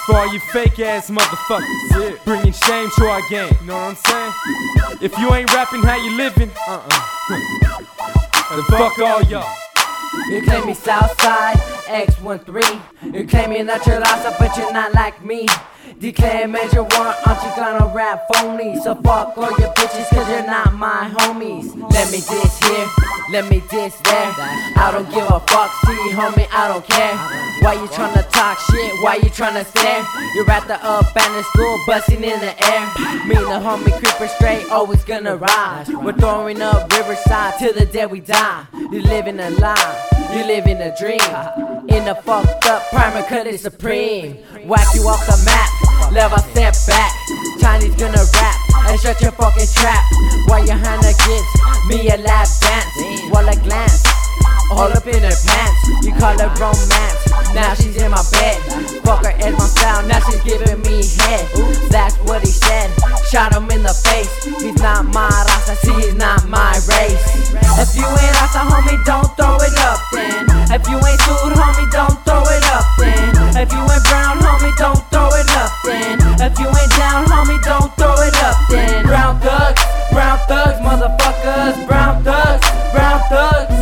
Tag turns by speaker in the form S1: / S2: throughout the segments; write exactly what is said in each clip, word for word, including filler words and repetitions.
S1: For all you fake ass motherfuckers, yeah. Bringing shame to our game, you know what I'm saying? If you ain't rapping how you living, uh-uh. The fuck all y'all.
S2: You claim me Southside, X one three. You claim me naturalizer, but you're not like me. Declare major war, aren't you gonna rap phony? So fuck all your bitches, cause you're not my homies. Let me diss here, let me diss there. I don't give a fuck, see homie, I don't care. Why you tryna talk shit, why you tryna stare? You're at the abandoned school, busting in the air. Me and the homie creeper straight, always gonna ride. We're throwing up Riverside till the day we die. You living a lie, you living a dream. In a fucked up primer, cut it supreme. Whack you off the map, never step back. Chinese gonna rap and shut your fucking trap. While your hand gives me a lap dance, while I glance all up in her pants. You call it romance, now she's in my bed. Fuck her as my style, now she's giving me head. That's what he said, shot him in the face. He's not my raza, see he's not my race. If you ain't raza, homie, don't throw it up then. If you ain't sued, homie, don't throw it up then. If you ain't brown, homie, don't throw it up then. If you ain't down, homie, don't throw it up then. Brown thugs, brown thugs, motherfuckers. Brown thugs, brown thugs.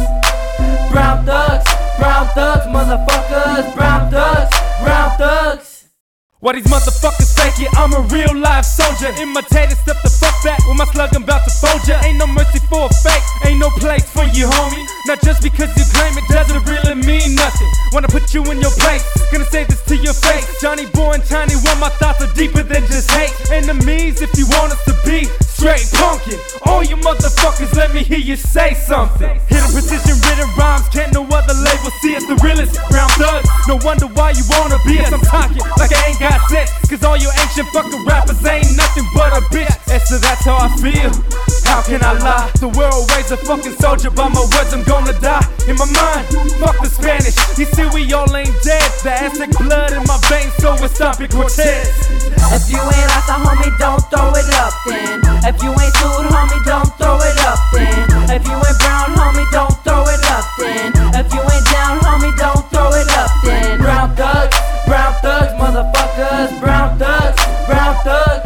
S2: Brown thugs, brown thugs, motherfuckers. Brown thugs, brown thugs.
S1: Why these motherfuckers fake it? I'm a real life soldier. Imitated, step the fuck back with my slug, I'm about to fold ya. Ain't no mercy for a fake, ain't no place for you, homie. Not just because you claim it doesn't really mean nothing. Wanna put you in your place, gonna say this to your face. Johnny Boy and Tiny One, my thoughts are deeper than just hate. Enemies if you want us to be straight punkin'. All you motherfuckers, let me hear you say something. Hidden precision, written rhymes, can't no other label see us the realest. Brown thugs, no wonder why you wanna be us. I'm talking like I ain't got sense, cause all you ancient fucking rappers ain't nothing but a bitch. And so that's how I feel, how can I lie? The world raised a fucking soldier, by my words I'm gonna die. In my mind, fuck the Spanish. You see we all ain't dead, the Aztec blood in my veins, so it's stopping Cortez.
S2: If you ain't raza, homie, don't throw it up then. If you ain't sued, homie, don't throw it up then. If you ain't brown, homie, don't throw it up then. If you ain't down, homie, don't throw it up then. Brown thugs, brown thugs, motherfuckers. Brown thugs, brown thugs.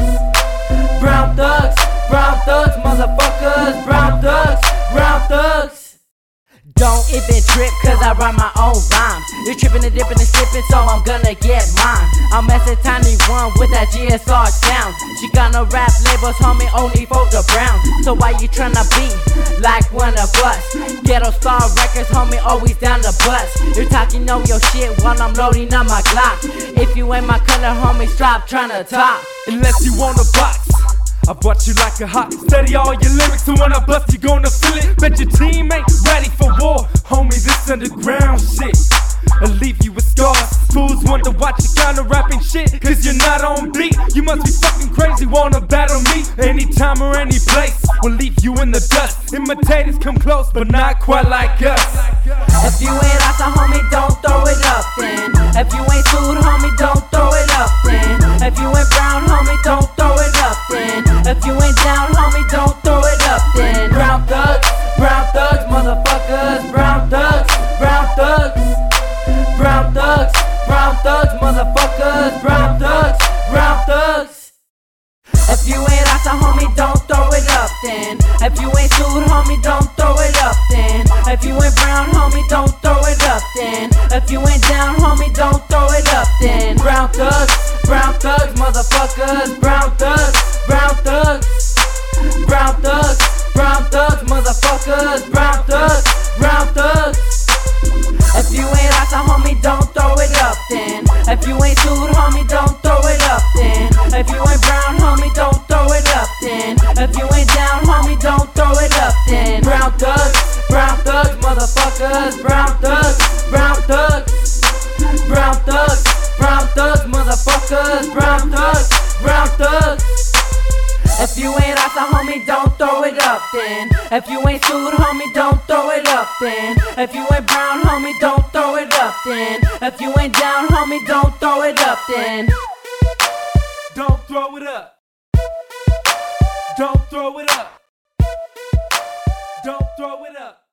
S2: Brown thugs, brown thugs, motherfuckers. Brown thugs, brown thugs. Don't even trip, cause I write my own rhymes. You're tripping and dipping and slipping, so I'm gonna get mine. I'm as a Tiny One with that G S R sound. She got no rap labels, homie, only for the brown. So why you tryna be like one of us? Ghetto Star Records, homie, always down the bus. You're talking on your shit while I'm loading up my Glock. If you ain't my color, homie, stop tryna talk.
S1: Unless you want a box, I bought you like a hot. Study all your lyrics, so when I bust, you gonna feel it. Bet your team ain't ready for war, homie. This underground shit, I'll leave you with scars. Fools wonder watch you kinda rapping shit, cause you're not on beat. You must be fucking crazy, wanna battle me anytime or any place. We'll leave you in the dust. Imitators come close, but not quite like us.
S2: If you ain't raza, homie, don't throw it up then. If you ain't sued, homie, don't throw it up then. If you ain't brown, homie, don't throw it up then. If you ain't down, homie, don't throw it up then. Brown thugs, brown thugs, motherfuckers. Brown thugs, brown thugs. Brown thugs, brown thugs, motherfuckers. Brown thugs, brown thugs. If you ain't raza, homie, don't throw it up then. If you ain't sued, homie, don't throw it up then. If you ain't brown, homie, don't throw it up then. If you ain't down, homie, don't throw it up then. Brown thugs, brown thugs, motherfuckers. Brown thugs, brown thugs. Brown thugs, brown thugs, motherfuckers. Brown thugs, brown thugs. If you ain't raza, homie, don't throw it up then. If you ain't sued, homie, don't throw it up then. If you ain't brown, homie, don't throw it up then. If you ain't down, homie, don't throw it up then. Brown thugs, brown thugs, motherfuckers. Brown thugs, brown thugs. Brown thugs, brown thugs, motherfuckers. Brown thugs, brown thugs. If you ain't raza, homie, don't throw it up then. If you ain't sued, homie, don't throw it up then. If you ain't brown, homie, don't throw it up then. If you ain't down, homie, don't throw it up then.
S1: Don't throw it up. Don't throw it up. Don't throw it up.